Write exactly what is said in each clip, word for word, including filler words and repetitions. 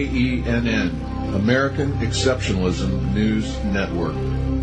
A E N N, American Exceptionalism News Network.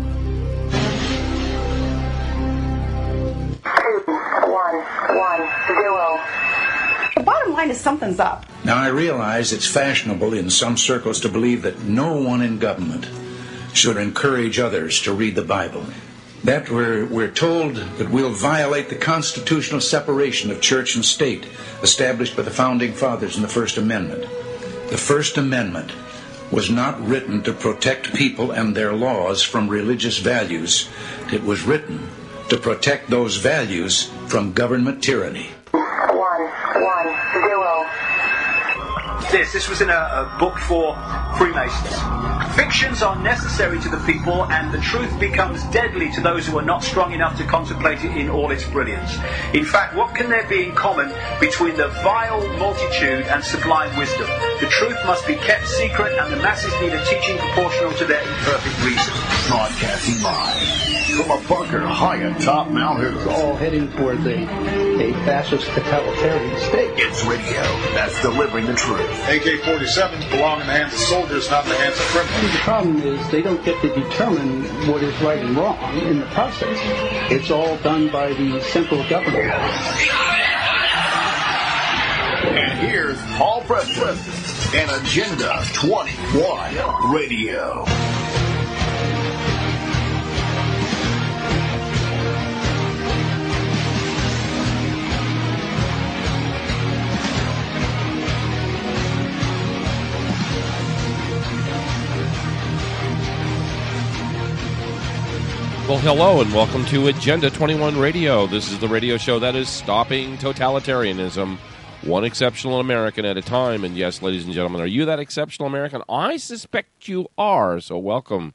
One, one, zero. The bottom line is something's up. Now, I realize it's fashionable in some circles to believe that no one in government should encourage others to read the Bible. That we're, we're told that we'll violate the constitutional separation of church and state established by the Founding Fathers in the First Amendment. The First Amendment was not written to protect people and their laws from religious values. It was written to protect those values from government tyranny. One, one, zero. This, this was in a, a book for Freemasons. Fictions are necessary to the people, and the truth becomes deadly to those who are not strong enough to contemplate it in all its brilliance. In fact, what can there be in common between the vile multitude and sublime wisdom? The truth must be kept secret, and the masses need a teaching proportional to their imperfect reason. Broadcasting live from a bunker high atop Mount Hood. All heading towards a, a fascist totalitarian state. It's radio that's delivering the truth. A K forty-sevens belong in the hands of soldiers, not in the hands of criminals. The problem is they don't get to determine what is right and wrong in the process. It's all done by the central government. And here's Paul Preston and Agenda twenty-one Radio. Well, hello, and welcome to Agenda twenty-one Radio. This is the radio show that is stopping totalitarianism, one exceptional American at a time. And yes, ladies and gentlemen, are you that exceptional American? I suspect you are, so welcome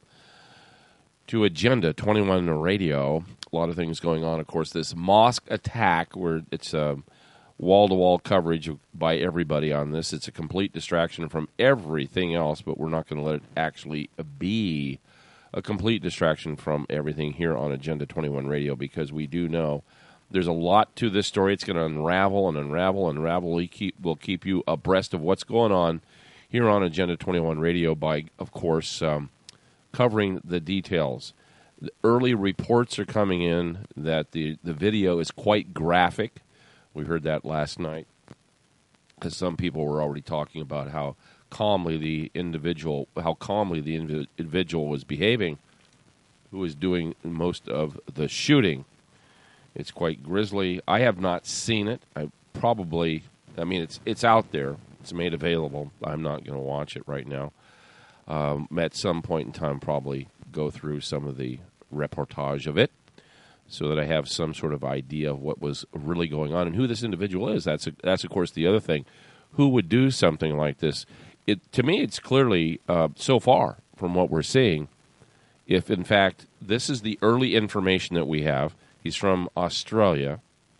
to Agenda twenty-one Radio. A lot of things going on. Of course, this mosque attack, where it's a wall-to-wall coverage by everybody on this. It's a complete distraction from everything else, but we're not going to let it actually be a complete distraction from everything here on Agenda twenty-one Radio, because we do know there's a lot to this story. It's going to unravel and unravel and unravel. We keep, we'll keep you abreast of what's going on here on Agenda twenty-one Radio by, of course, um, covering the details. The early reports are coming in that the, the video is quite graphic. We heard that last night because some people were already talking about how calmly the individual, how calmly the individual was behaving, who was doing most of the shooting. It's quite grisly. I have not seen it. I probably, I mean, it's it's out there. It's made available. I'm not going to watch it right now. Um, at some point in time, probably go through some of the reportage of it so that I have some sort of idea of what was really going on and who this individual is. That's, a, that's of course, the other thing. Who would do something like this? It, to me, it's clearly, uh, so far from what we're seeing, if, in fact, this is the early information that we have. He's from Australia.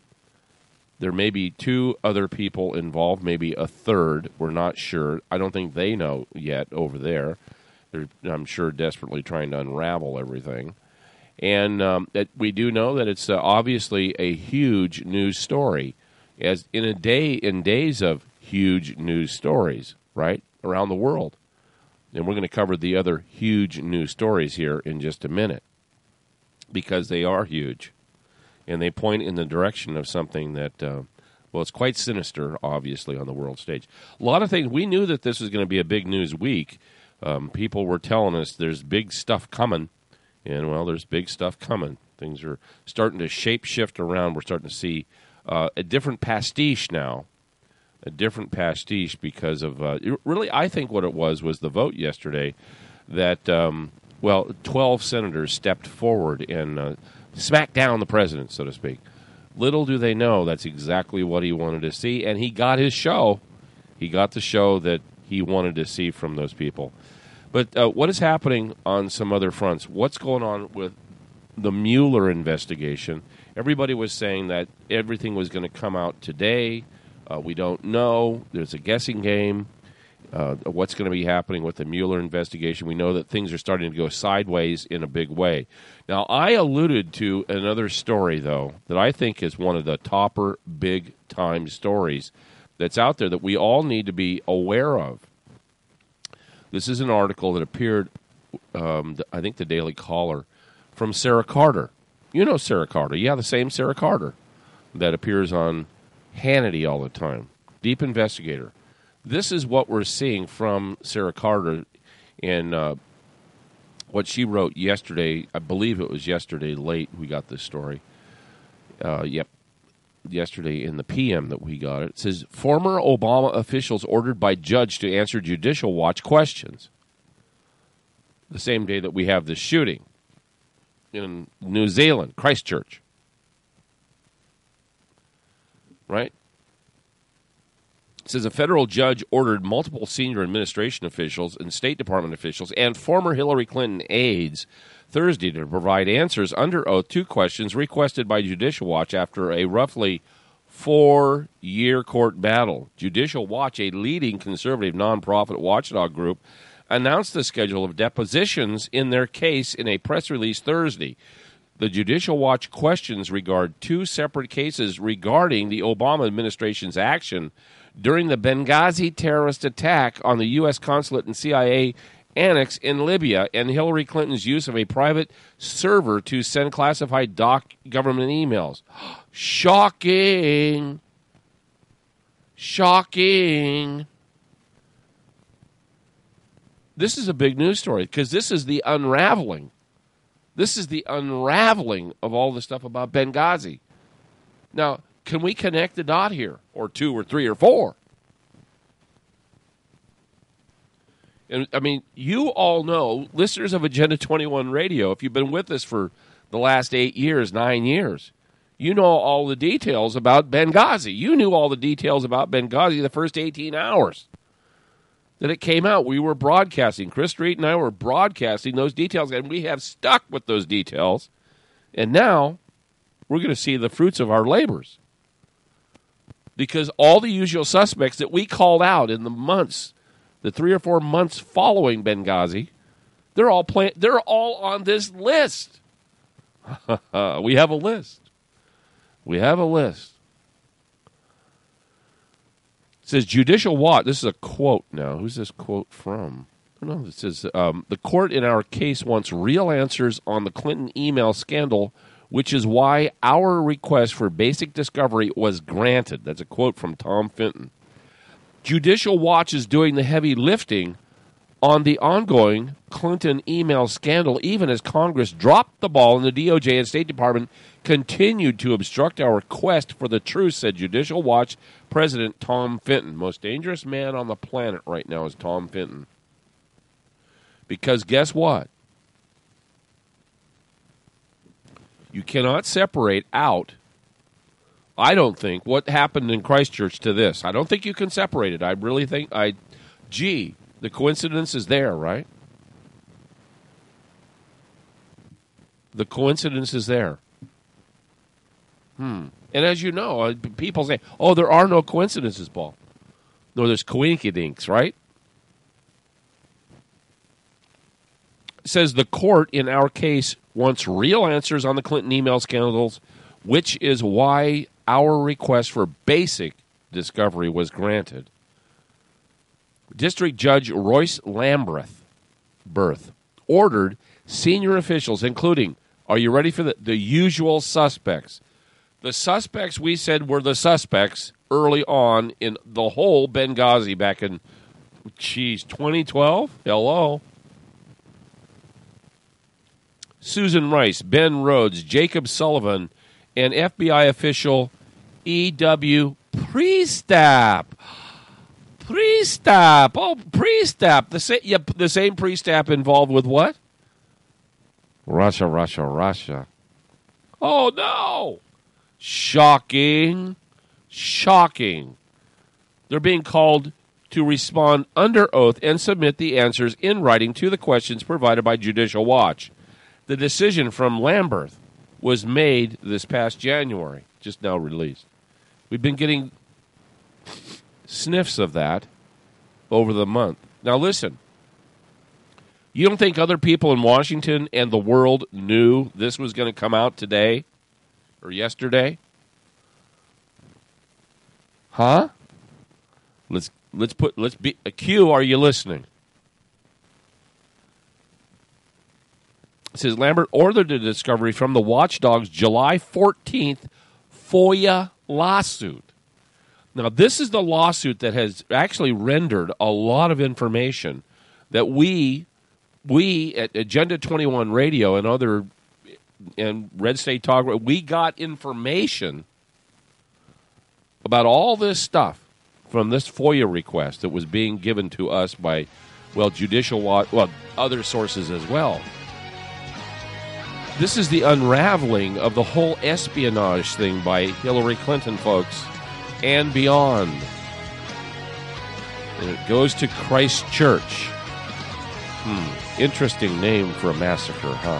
There may be two other people involved, maybe a third. We're not sure. I don't think they know yet over there. They're, I'm sure, desperately trying to unravel everything. And um, it, we do know that it's uh, obviously a huge news story, as in a day, in days of huge news stories, right? Around the world. And we're going to cover the other huge news stories here in just a minute, because they are huge, and they point in the direction of something that, uh, well, it's quite sinister, obviously, on the world stage. A lot of things, we knew that this was going to be a big news week. Um, people were telling us there's big stuff coming, and, well, there's big stuff coming. Things are starting to shape-shift around. We're starting to see uh, a different pastiche now. A different pastiche because of, uh, really, I think what it was was the vote yesterday that, um, well, twelve senators stepped forward and uh, smacked down the president, so to speak. Little do they know that's exactly what he wanted to see, and he got his show. He got the show that he wanted to see from those people. But uh, what is happening on some other fronts? What's going on with the Mueller investigation? Everybody was saying that everything was going to come out today. Uh, we don't know. There's a guessing game. Uh, what's going to be happening with the Mueller investigation? We know that things are starting to go sideways in a big way. Now, I alluded to another story, though, that I think is one of the topper big-time stories that's out there that we all need to be aware of. This is an article that appeared, um, I think, the Daily Caller, from Sarah Carter. You know Sarah Carter. Yeah, the same Sarah Carter that appears on Hannity all the time. Deep investigator. This is what we're seeing from Sarah Carter in uh, what she wrote yesterday. I believe it was yesterday late we got this story. Uh, yep. Yesterday in the P M that we got it. It says, former Obama officials ordered by judge to answer Judicial Watch questions. The same day that we have this shooting in New Zealand, Christchurch. Right? It says a federal judge ordered multiple senior administration officials and State Department officials and former Hillary Clinton aides Thursday to provide answers under oath to questions requested by Judicial Watch after a roughly four-year court battle. Judicial Watch, a leading conservative nonprofit watchdog group, announced the schedule of depositions in their case in a press release Thursday. The Judicial Watch questions regard two separate cases regarding the Obama administration's action during the Benghazi terrorist attack on the U S consulate and C I A annex in Libya and Hillary Clinton's use of a private server to send classified doc government emails. Shocking. Shocking. This is a big news story because this is the unraveling. This is the unraveling of all the stuff about Benghazi. Now, can we connect the dot here? Or two or three or four? And I mean, you all know, listeners of Agenda twenty-one Radio, if you've been with us for the last eight years, nine years, you know all the details about Benghazi. You knew all the details about Benghazi the first eighteen hours that it came out. We were broadcasting. Chris Street and I were broadcasting those details, and we have stuck with those details. And now we're going to see the fruits of our labors. Because all the usual suspects that we called out in the months, the three or four months following Benghazi, they're all play- they're all on this list. We have a list. We have a list. It says Judicial Watch. This is a quote now. Who's this quote from? I don't know. It says um, the court in our case wants real answers on the Clinton email scandal, which is why our request for basic discovery was granted. That's a quote from Tom Fenton. Judicial Watch is doing the heavy lifting on the ongoing Clinton email scandal, even as Congress dropped the ball and the D O J and State Department continued to obstruct our quest for the truth, said Judicial Watch President Tom Fenton. Most dangerous man on the planet right now is Tom Fenton. Because guess what? You cannot separate out, I don't think, what happened in Christchurch to this. I don't think you can separate it. I really think, I, gee, the coincidence is there, right? The coincidence is there. Hmm. And as you know, people say, oh, there are no coincidences, Paul. No, there's coinkydinks, right? It says the court in our case wants real answers on the Clinton email scandals, which is why our request for basic discovery was granted. District Judge Royce Lamberth Berth ordered senior officials, including, are you ready for the, the usual suspects? The suspects we said were the suspects early on in the whole Benghazi back in, geez, twenty twelve? Hello. Susan Rice, Ben Rhodes, Jacob Sullivan, and F B I official E W Priestap. Priestap. Oh, Priestap. The, sa- yeah, the same Priestap involved with what? Russia, Russia, Russia. Oh, no. Shocking. Shocking. They're being called to respond under oath and submit the answers in writing to the questions provided by Judicial Watch. The decision from Lamberth was made this past January, just now released. We've been getting sniffs of that over the month. Now, listen. You don't think other people in Washington and the world knew this was going to come out today or yesterday? Huh? Let's let's put let's be Q. Are you listening? It says Lambert ordered the discovery from the Watchdog's July fourteenth FOIA lawsuit. Now, this is the lawsuit that has actually rendered a lot of information that we, we at Agenda twenty-one Radio and other, and Red State Talk, we got information about all this stuff from this FOIA request that was being given to us by, well, judicial law, well, other sources as well. This is the unraveling of the whole espionage thing by Hillary Clinton, folks, and beyond. And it goes to Christ Church. Hmm. Interesting name for a massacre, huh?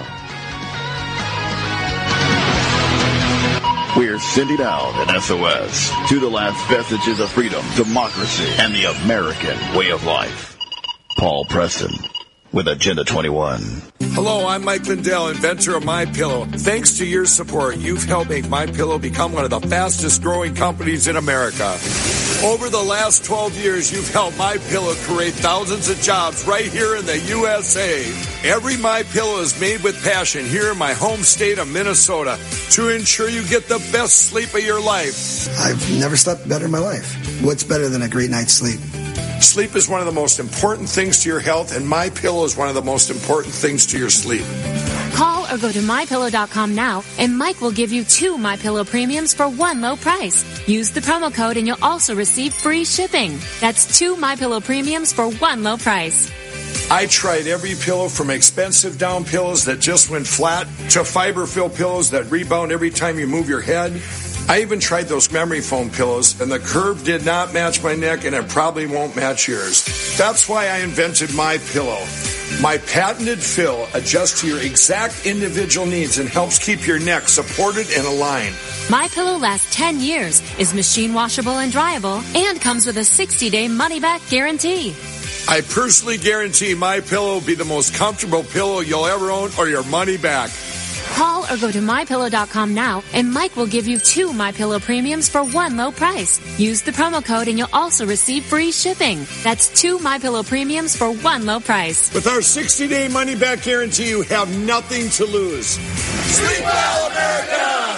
We're sending out an S O S to the last vestiges of freedom, democracy, and the American way of life. Paul Preston with Agenda twenty-one. Hello, I'm Mike Lindell, inventor of MyPillow. Thanks to your support, you've helped make MyPillow become one of the fastest growing companies in America. Over the last twelve years, you've helped MyPillow create thousands of jobs right here in the U S A. Every MyPillow is made with passion here in my home state of Minnesota to ensure you get the best sleep of your life. I've never slept better in my life. What's better than a great night's sleep? Sleep is one of the most important things to your health, and MyPillow is one of the most important things to your sleep. Call or go to my pillow dot com now, and Mike will give you two MyPillow premiums for one low price. Use the promo code, and you'll also receive free shipping. That's two MyPillow premiums for one low price. I tried every pillow from expensive down pillows that just went flat to fiber-filled pillows that rebound every time you move your head. I even tried those memory foam pillows, and the curve did not match my neck, and it probably won't match yours. That's why I invented MyPillow. My patented fill adjusts to your exact individual needs and helps keep your neck supported and aligned. MyPillow lasts ten years, is machine washable and dryable, and comes with a sixty-day money-back guarantee. I personally guarantee MyPillow will be the most comfortable pillow you'll ever own, or your money back. Call or go to my pillow dot com now, and Mike will give you two MyPillow premiums for one low price. Use the promo code, and you'll also receive free shipping. That's two MyPillow premiums for one low price. With our sixty-day money-back guarantee, you have nothing to lose. Sleep well, America!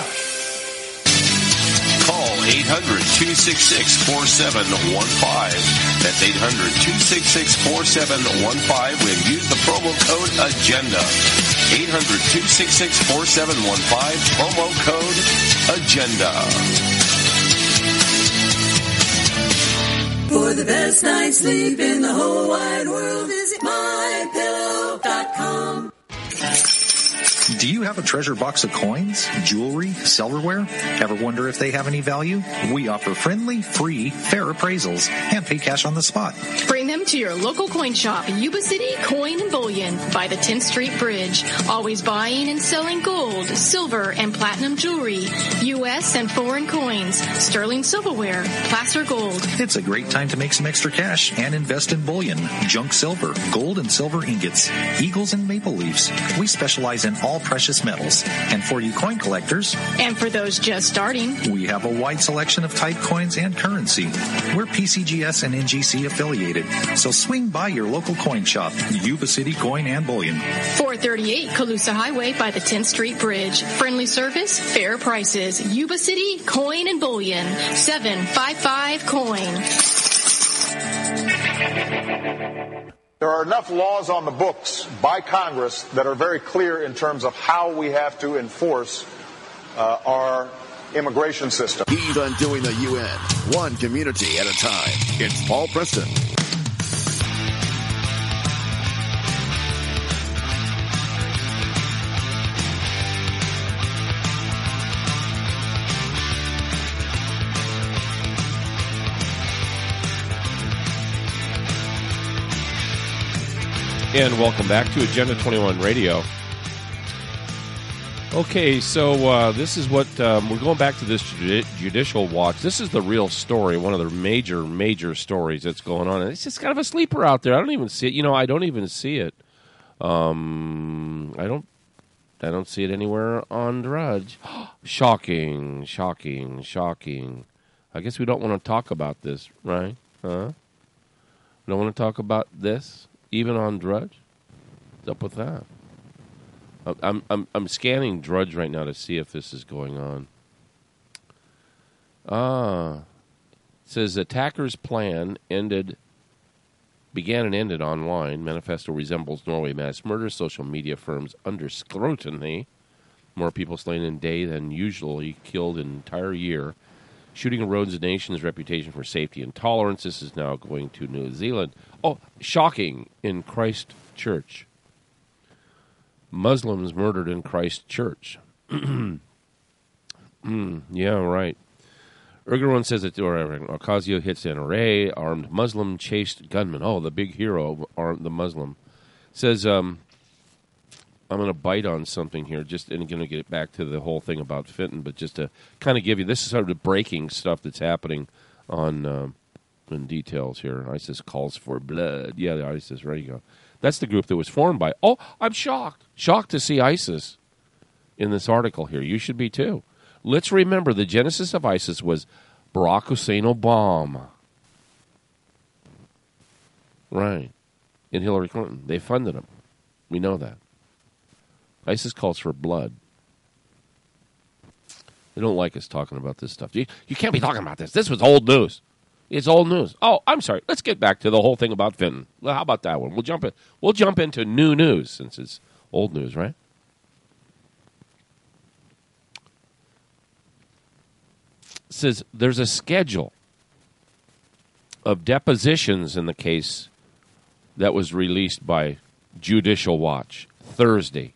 Call eight hundred, two six six, four seven one five. That's eight hundred, two six six, four seven one five. And use the promo code AGENDA. eight hundred, two six six, four seven one five. Promo code AGENDA. For the best night's sleep in the whole wide world, visit my pillow dot com. Do you have a treasure box of coins, jewelry, silverware? Ever wonder if they have any value? We offer friendly, free, fair appraisals and pay cash on the spot. Bring them to your local coin shop, Yuba City Coin and Bullion by the tenth Street Bridge. Always buying and selling gold, silver, and platinum jewelry, U S and foreign coins, sterling silverware, placer gold. It's a great time to make some extra cash and invest in bullion, junk silver, gold and silver ingots, eagles and maple leaves. We specialize in all precious metals. And for you coin collectors, and for those just starting, we have a wide selection of type coins and currency. We're P C G S and N G C affiliated, so swing by your local coin shop, Yuba City Coin and Bullion. four thirty-eight Colusa Highway by the tenth Street Bridge. Friendly service, fair prices. Yuba City Coin and Bullion. seven five five coin. There are enough laws on the books by Congress that are very clear in terms of how we have to enforce uh, our immigration system. He's undoing the U N, one community at a time. It's Paul Preston. And welcome back to Agenda twenty-one Radio. Okay, so uh, this is what um, we're going back to this judi- judicial watch. This is the real story, one of the major, major stories that's going on. And it's just kind of a sleeper out there. I don't even see it. You know, I don't even see it. Um, I don't. I don't see it anywhere on Drudge. Shocking, shocking, shocking. I guess we don't want to talk about this, right? Huh? We don't want to talk about this, even on Drudge? What's up with that? I'm I'm I'm scanning Drudge right now to see if this is going on. Ah, it says attackers' plan ended, began and ended online. Manifesto resembles Norway mass murder. Social media firms under scrutiny. More people slain in day than usually killed in an entire year. Shooting erodes the nation's reputation for safety and tolerance. This is now going to New Zealand. Oh, shocking in Christchurch. Muslims murdered in Christchurch. mm, yeah, right. Erdogan says that Ocasio hits N R A. Armed Muslim chased gunman. Oh, the big hero, armed the Muslim. Says, um, I'm going to bite on something here, just and going to get back to the whole thing about Fenton, but just to kind of give you, this is sort of the breaking stuff that's happening on uh, in details here. ISIS calls for blood. Yeah, the ISIS, there you go. That's the group that was formed by, oh, I'm shocked. Shocked to see ISIS in this article here. You should be too. Let's remember the genesis of ISIS was Barack Hussein Obama. Right. And Hillary Clinton. They funded him. We know that. ISIS calls for blood. They don't like us talking about this stuff. You, you can't be talking about this. This was old news. It's old news. Oh, I'm sorry. Let's get back to the whole thing about Fenton. Well, how about that one? We'll jump in. We'll jump into new news since it's old news, right? It says there's a schedule of depositions in the case that was released by Judicial Watch Thursday.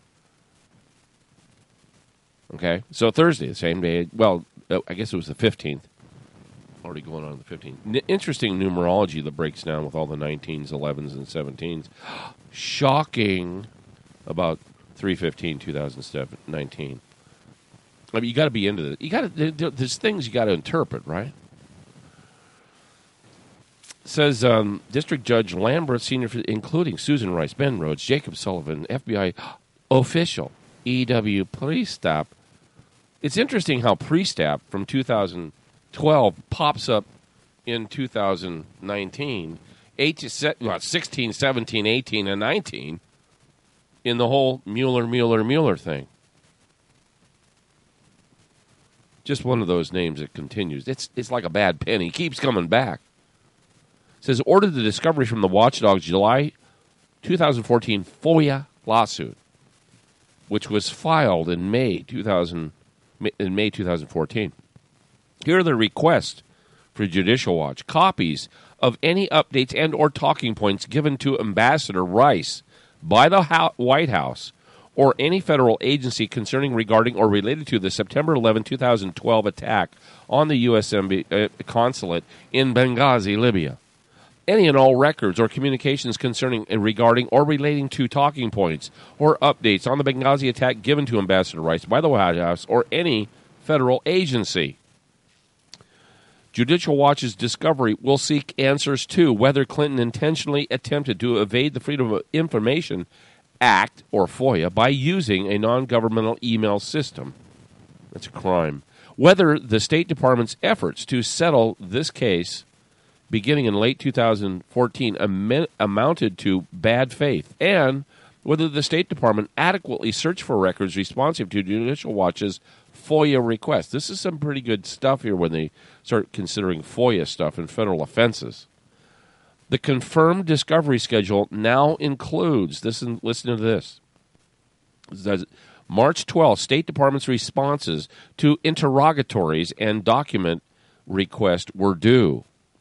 Okay, so Thursday, the same day. Well, I guess it was the fifteenth. Already going on the fifteenth. N- interesting numerology that breaks down with all the nineteens, elevens, and seventeens. Shocking about three fifteen twenty nineteen. I mean, you got to be into this. You got to. There's things you got to interpret, right? It says um, District Judge Lambert, senior, including Susan Rice, Ben Rhodes, Jacob Sullivan, F B I official, E W police staff. It's interesting how pre-stap from two thousand twelve pops up in two thousand nineteen, eight to se- well, sixteen, seventeen, eighteen, and nineteen in the whole Mueller, Mueller, Mueller thing. Just one of those names that continues. It's it's like a bad pen. He keeps coming back. It says, ordered the discovery from the Watchdog's July twenty fourteen FOIA lawsuit, which was filed in May two thousand in May twenty fourteen. Here are the requests for Judicial Watch. Copies of any updates and or talking points given to Ambassador Rice by the White House or any federal agency concerning, regarding, or related to the September eleventh, twenty twelve attack on the U S consulate in Benghazi, Libya. Any and all records or communications concerning and regarding or relating to talking points or updates on the Benghazi attack given to Ambassador Rice by the White House or any federal agency. Judicial Watch's discovery will seek answers to whether Clinton intentionally attempted to evade the Freedom of Information Act, or FOIA, by using a non-governmental email system. That's a crime. Whether the State Department's efforts to settle this case beginning in late two thousand fourteen am- amounted to bad faith, and whether the State Department adequately searched for records responsive to Judicial Watch's FOIA request. This is some pretty good stuff here when they start considering FOIA stuff and federal offenses. The confirmed discovery schedule now includes, listen, listen to this, it says, March twelfth, State Department's responses to interrogatories and document requests were due.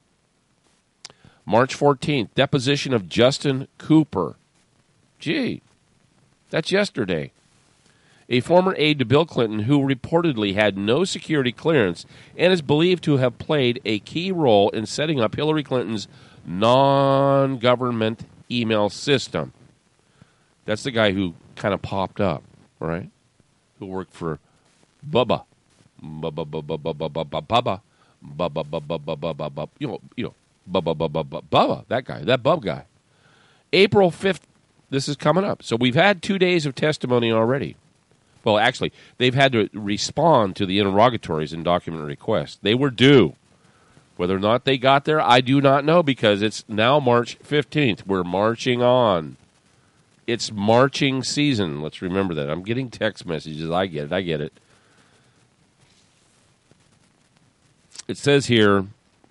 March fourteenth, deposition of Justin Cooper. Gee, that's yesterday. A former aide to Bill Clinton who reportedly had no security clearance and is believed to have played a key role in setting up Hillary Clinton's non-government email system. That's the guy who kind of popped up, right? Who worked for Bubba. Bubba, Bubba, Bubba, Bubba, Bubba, Bubba, Bubba, Bubba, Bubba, you know, you know, Bubba, Bubba, Bubba, Bubba, that guy, that Bub guy. April fifth, this is coming up. So we've had two days of testimony already. Well, actually, they've had to respond to the interrogatories and document requests. They were due. Whether or not they got there, I do not know, because it's now March fifteenth. We're marching on. It's marching season. Let's remember that. I'm getting text messages. I get it. I get it. It says here,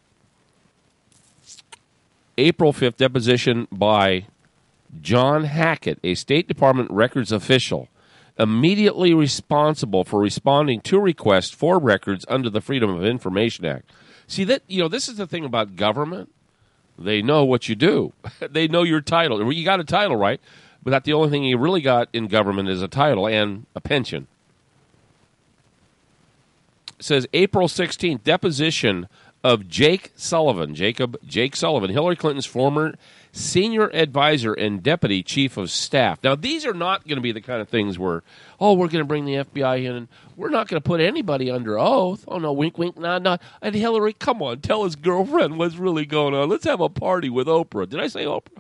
April fifth, deposition by John Hackett, a State Department records official, immediately responsible for responding to requests for records under the Freedom of Information Act. See, that, you know, this is the thing about government. They know what you do. They know your title. You got a title, right? But that's the only thing you really got in government is a title and a pension. It says April sixteenth, deposition of Jake Sullivan, Jacob Jake Sullivan, Hillary Clinton's former senior advisor and deputy chief of staff. Now, these are not going to be the kind of things where, oh, we're going to bring the F B I in and we're not going to put anybody under oath. Oh, no, wink, wink, nod, nod. And Hillary, come on, tell his girlfriend what's really going on. Let's have a party with Oprah. Did I say Oprah?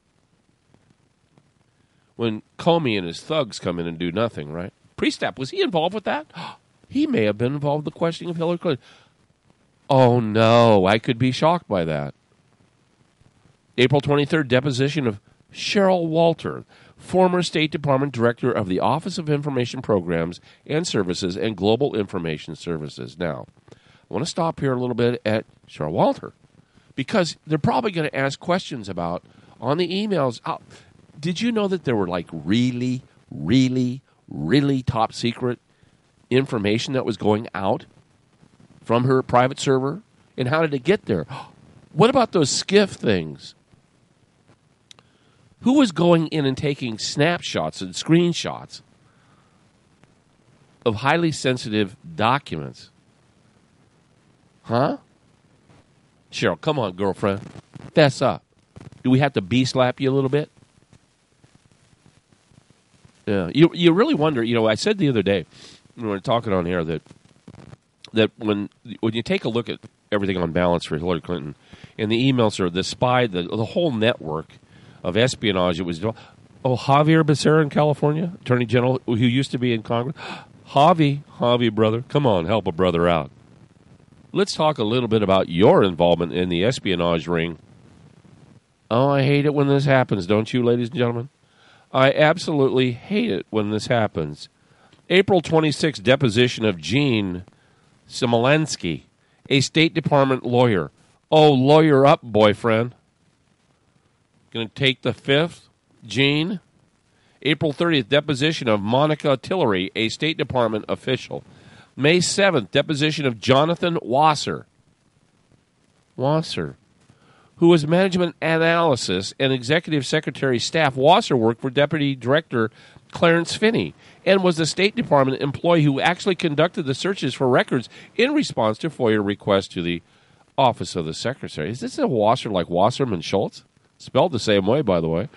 When Comey and his thugs come in and do nothing, right? Priestap, was he involved with that? He may have been involved with the questioning of Hillary Clinton. Oh, no, I could be shocked by that. April twenty-third, deposition of Cheryl Walter, former State Department Director of the Office of Information Programs and Services and Global Information Services. Now, I want to stop here a little bit at Cheryl Walter because they're probably going to ask questions about, on the emails, oh, did you know that there were like really, really, really top secret information that was going out from her private server? And how did it get there? What about those skiff things? Who was going in and taking snapshots and screenshots of highly sensitive documents? Huh? Cheryl, come on, girlfriend. Fess up. Do we have to bee-slap you a little bit? Yeah. You you really wonder, you know, I said the other day, when we were talking on here, that that when when you take a look at everything on balance for Hillary Clinton, and the emails are the spy, the, the whole network of espionage, it was, oh, Javier Becerra in California, Attorney General, who used to be in Congress. Javi, Javi, brother, come on, help a brother out. Let's talk a little bit about your involvement in the espionage ring. Oh, I hate it when this happens, don't you, ladies and gentlemen? I absolutely hate it when this happens. April twenty-sixth, deposition of Gene Smolenski, a State Department lawyer. Oh, lawyer up, boyfriend. Going to take the fifth, Gene. April thirtieth, deposition of Monica Tillery, a State Department official. May seventh, deposition of Jonathan Wasser. Wasser. Who was management analysis and executive secretary staff. Wasser worked for Deputy Director Clarence Finney and was the State Department employee who actually conducted the searches for records in response to FOIA requests to the Office of the Secretary. Is this a Wasser like Wasserman Schultz? Spelled the same way, by the way.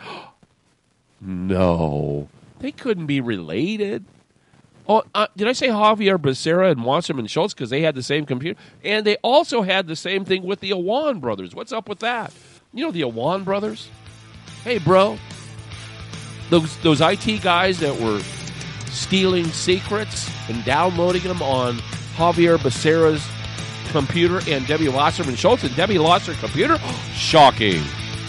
No. They couldn't be related. Oh, uh, did I say Javier Becerra and Wasserman Schultz because they had the same computer? And they also had the same thing with the Awan brothers. What's up with that? You know the Awan brothers? Hey, bro. Those, those I T guys that were stealing secrets and downloading them on Javier Becerra's computer and Debbie Wasserman Schultz and Debbie Wasser's computer? Shocking.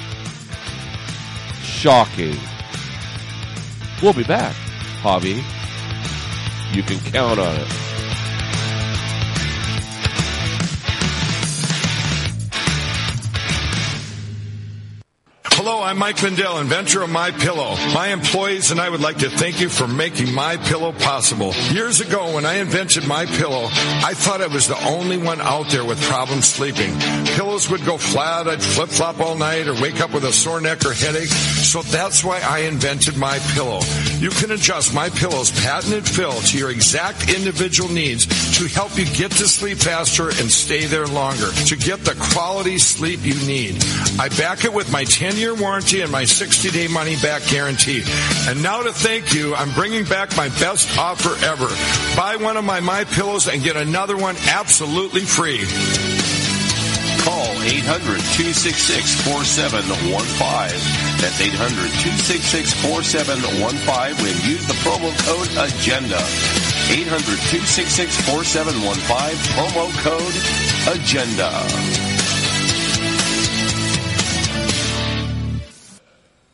Shocking. We'll be back, Javi. You can count on it. Hello, I'm Mike Lindell, inventor of MyPillow. My employees and I would like to thank you for making MyPillow possible. Years ago, when I invented MyPillow, I thought I was the only one out there with problems sleeping. Pillows would go flat, I'd flip-flop all night, or wake up with a sore neck or headache. So that's why I invented MyPillow. You can adjust MyPillow's patented fill to your exact individual needs to help you get to sleep faster and stay there longer, to get the quality sleep you need. I back it with my ten-year warranty and my sixty-day money-back guarantee. And now to thank you, I'm bringing back my best offer ever. Buy one of my MyPillows and get another one absolutely free. Call eight hundred, two six six, four seven one five. That's eight hundred, two six six, four seven one five and use the promo code AGENDA. eight hundred, two six six, four seven one five, promo code AGENDA.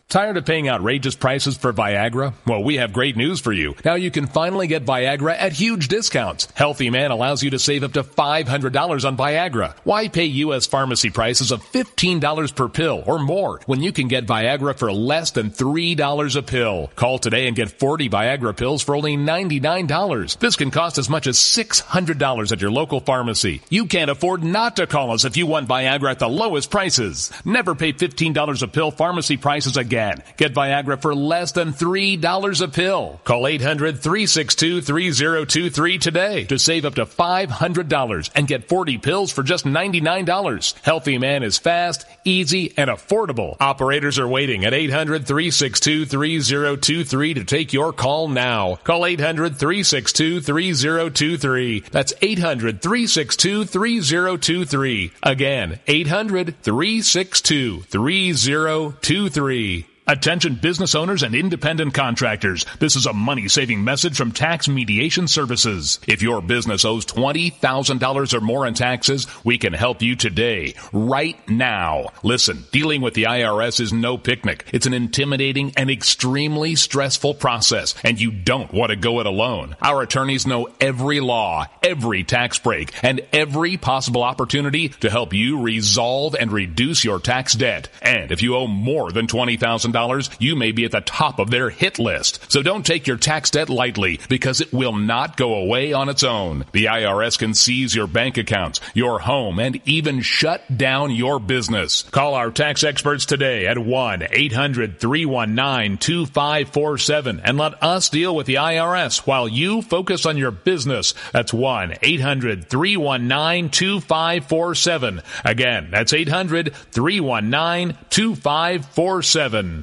Tired of paying outrageous prices for Viagra? Well, we have great news for you. Now you can finally get Viagra at huge discounts. Healthy Man allows you to save up to five hundred dollars on Viagra. Why pay U S pharmacy prices of fifteen dollars per pill or more when you can get Viagra for less than three dollars a pill? Call today and get forty Viagra pills for only ninety-nine dollars. This can cost as much as six hundred dollars at your local pharmacy. You can't afford not to call us if you want Viagra at the lowest prices. Never pay fifteen dollars a pill pharmacy prices again. Get Viagra for less than three dollars a pill. Call eight hundred, three six two, three zero two three today to save up to five hundred dollars and get forty pills for just ninety-nine dollars. Healthy Man is fast, easy, and affordable. Operators are waiting at eight hundred, three six two, three zero two three to take your call now. Call eight hundred, three six two, three zero two three. That's eight hundred, three six two, three zero two three. Again, eight hundred, three six two, three zero two three. Attention business owners and independent contractors. This is a money-saving message from Tax Mediation Services. If your business owes twenty thousand dollars or more in taxes, we can help you today, right now. Listen, dealing with the I R S is no picnic. It's an intimidating and extremely stressful process, and you don't want to go it alone. Our attorneys know every law, every tax break, and every possible opportunity to help you resolve and reduce your tax debt. And if you owe more than twenty thousand dollars, you may be at the top of their hit list. So don't take your tax debt lightly, because it will not go away on its own. The I R S can seize your bank accounts, your home, and even shut down your business. Call our tax experts today at one eight hundred, three one nine, two five four seven and let us deal with the I R S while you focus on your business. That's one eight hundred, three one nine, two five four seven. Again, that's eight hundred, three one nine, two five four seven.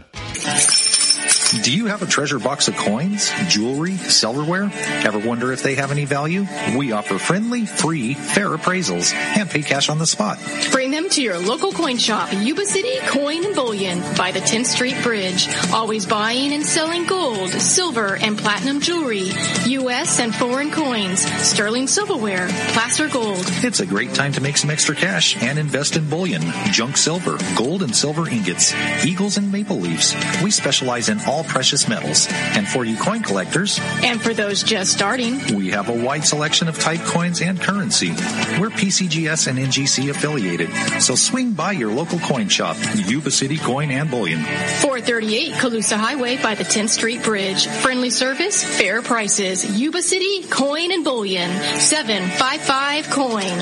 Do you have a treasure box of coins, jewelry, silverware? Ever wonder if they have any value? We offer friendly, free, fair appraisals and pay cash on the spot. Bring them to your local coin shop, Yuba City Coin and Bullion by the tenth Street Bridge. Always buying and selling gold, silver, and platinum jewelry, U S and foreign coins, sterling silverware, placer gold. It's a great time to make some extra cash and invest in bullion, junk silver, gold and silver ingots, eagles and maple leaves. We specialize in all precious metals. And for you coin collectors, and for those just starting, we have a wide selection of type coins and currency. We're P C G S and N G C affiliated, so swing by your local coin shop, Yuba City Coin and Bullion. four thirty-eight Colusa Highway by the tenth Street Bridge. Friendly service, fair prices. Yuba City Coin and Bullion. seven five five coin.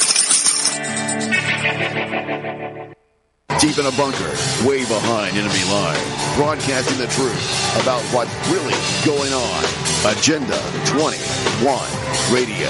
Deep in a bunker, way behind enemy lines, broadcasting the truth about what's really going on. Agenda twenty-one Radio.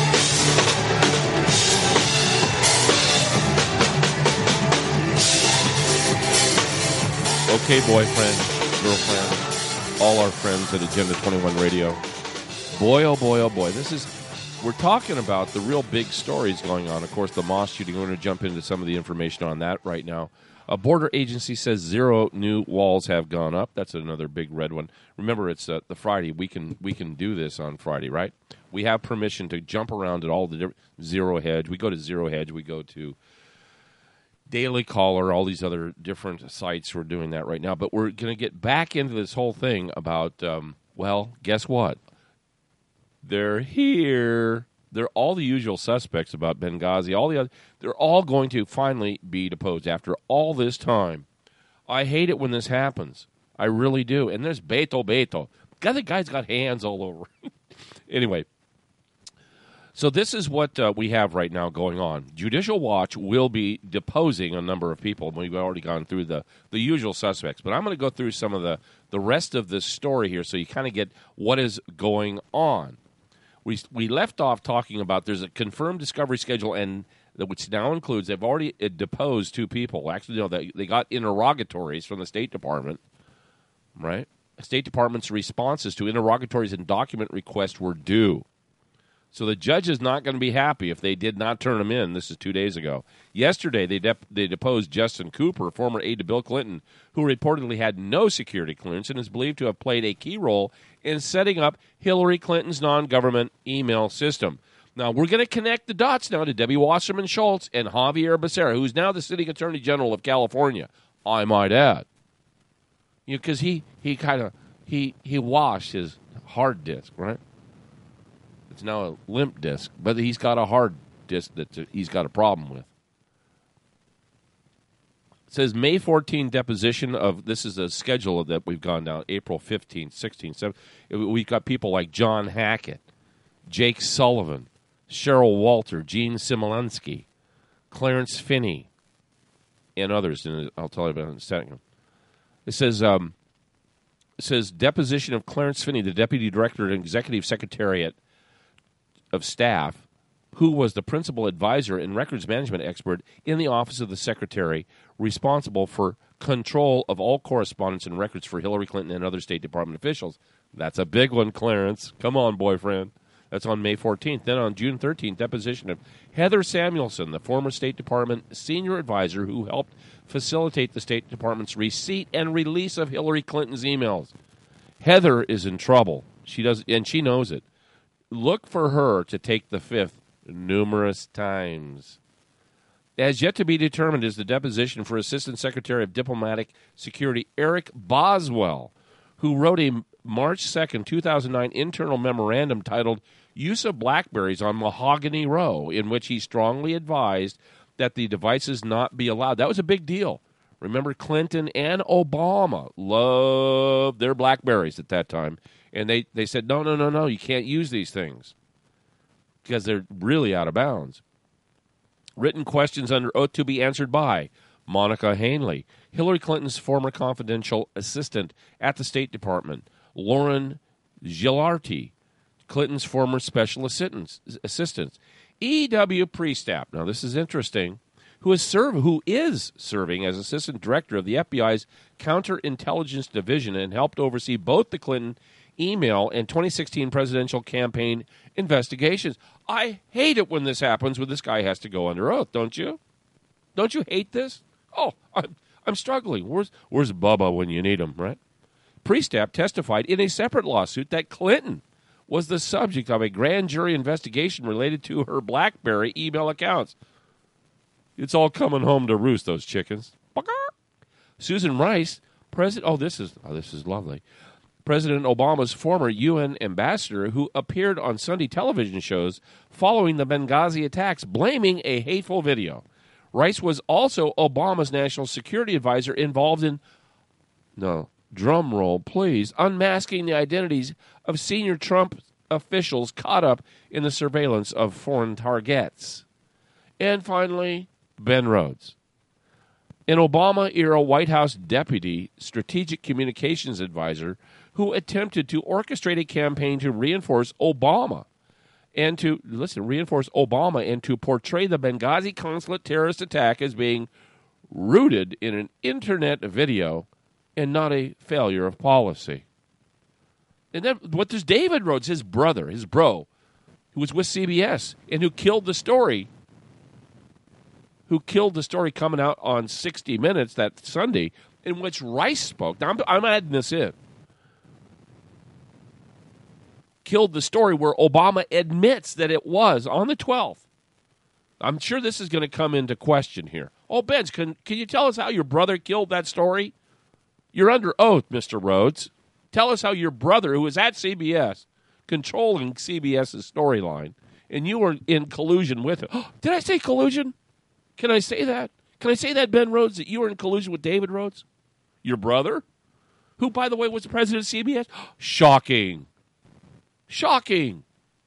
Okay, boyfriend, girlfriend, all our friends at Agenda twenty-one Radio. Boy, oh boy, oh boy, this is... We're talking about the real big stories going on. Of course, the Moss shooting. We're going to jump into some of the information on that right now. A border agency says zero new walls have gone up. That's another big red one. Remember, it's uh, the Friday. We can we can do this on Friday, right? We have permission to jump around at all the different Zero Hedge. We go to Zero Hedge. We go to Daily Caller, all these other different sites. We're doing that right now. But we're going to get back into this whole thing about, um, well, guess what? They're here. They're all the usual suspects about Benghazi. All the other, they're all going to finally be deposed after all this time. I hate it when this happens. I really do. And there's Beto Beto. The other guy's got hands all over. Anyway, so this is what uh, we have right now going on. Judicial Watch will be deposing a number of people. We've already gone through the, the usual suspects. But I'm going to go through some of the, the rest of this story here so you kind of get what is going on. We we left off talking about there's a confirmed discovery schedule, and which now includes they've already deposed two people. Actually, no, they, they got interrogatories from the State Department, right? The State Department's responses to interrogatories and document requests were due. So the judge is not going to be happy if they did not turn them in. This is two days ago. Yesterday, they dep- they deposed Justin Cooper, former aide to Bill Clinton, who reportedly had no security clearance and is believed to have played a key role in setting up Hillary Clinton's non-government email system. Now, we're going to connect the dots now to Debbie Wasserman Schultz and Javier Becerra, who's now the Sitting Attorney General of California, I might add. You know, because he, he kind of, he, he washed his hard disk, right? It's now a limp disk, but he's got a hard disk that he's got a problem with. It says May fourteenth deposition of, this is a schedule that we've gone down, April fifteenth, sixteenth, seventeenth. We've got people like John Hackett, Jake Sullivan, Cheryl Walter, Gene Simolinski, Clarence Finney, and others. And I'll tell you about it in a second. It says, um, it says deposition of Clarence Finney, the Deputy Director and Executive Secretariat of Staff, who was the principal advisor and records management expert in the Office of the Secretary, responsible for control of all correspondence and records for Hillary Clinton and other State Department officials. That's a big one, Clarence. Come on, boyfriend. That's on May fourteenth. Then on June thirteenth, deposition of Heather Samuelson, the former State Department senior advisor who helped facilitate the State Department's receipt and release of Hillary Clinton's emails. Heather is in trouble. She does, and she knows it. Look for her to take the fifth numerous times. As yet to be determined is the deposition for Assistant Secretary of Diplomatic Security Eric Boswell, who wrote a March second, two thousand nine internal memorandum titled Use of Blackberries on Mahogany Row, in which he strongly advised that the devices not be allowed. That was a big deal. Remember, Clinton and Obama loved their Blackberries at that time, and they, they said, no, no, no, no, you can't use these things because they're really out of bounds. Written questions under oath to be answered by Monica Hanley, Hillary Clinton's former confidential assistant at the State Department, Lauren Gilardi, Clinton's former special assistant, assistant E W. Priestap. Now, this is interesting. Who is serve who is serving as assistant director of the F B I's Counterintelligence Division and helped oversee both the Clinton email and twenty sixteen presidential campaign investigations. I hate it when this happens, when this guy has to go under oath, don't you? Don't you hate this? Oh, I'm, I'm struggling. Where's, where's Bubba when you need him, right? Priestap testified in a separate lawsuit that Clinton was the subject of a grand jury investigation related to her BlackBerry email accounts. It's all coming home to roost, those chickens. Susan Rice, president. Oh, this is oh, this is lovely. President Obama's former U N ambassador, who appeared on Sunday television shows following the Benghazi attacks, blaming a hateful video. Rice was also Obama's national security advisor, involved in no drum roll, please, unmasking the identities of senior Trump officials caught up in the surveillance of foreign targets. And finally, Ben Rhodes, an Obama-era White House deputy strategic communications advisor who attempted to orchestrate a campaign to reinforce Obama and to, listen, reinforce Obama and to portray the Benghazi consulate terrorist attack as being rooted in an internet video and not a failure of policy. And then what does David Rhodes, his brother, his bro, who was with C B S and who killed the story, who killed the story coming out on sixty minutes that Sunday, in which Rice spoke. Now, I'm, I'm adding this in. Killed the story where Obama admits that it was on the twelfth. I'm sure this is going to come into question here. Oh, Benz, can, can you tell us how your brother killed that story? You're under oath, Mister Rhodes. Tell us how your brother, who was at C B S, controlling CBS's storyline, and you were in collusion with it. Oh, did I say collusion? Can I say that? Can I say that, Ben Rhodes, that you were in collusion with David Rhodes? Your brother? Who, by the way, was the president of C B S? Shocking. Shocking.